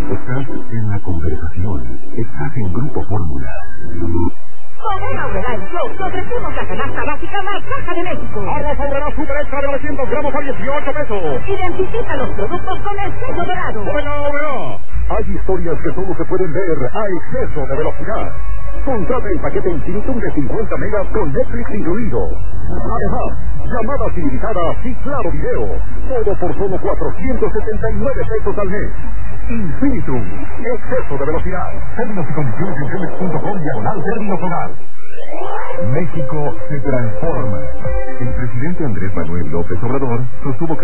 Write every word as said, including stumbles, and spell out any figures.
Estás en la conversación. Estás en Grupo Fórmula. Con el Aurrera Show te ofrecemos la canasta básica más baja de México. Arroz Aurrera Super Extra de novecientos gramos a dieciocho pesos. Identifica los productos con el sello dorado. ¡Buena Aurrera! Hay historias que solo se pueden ver a exceso de velocidad. Contrata el paquete Infinitum de cincuenta megas con Netflix incluido. Además, llamadas ilimitadas y claro video. Todo por solo cuatrocientos setenta y nueve pesos al mes. Infinitum. Exceso de velocidad. Términos y condiciones en telmex punto com diagonal términos hogar. México se transforma. El presidente Andrés Manuel López Obrador sostuvo que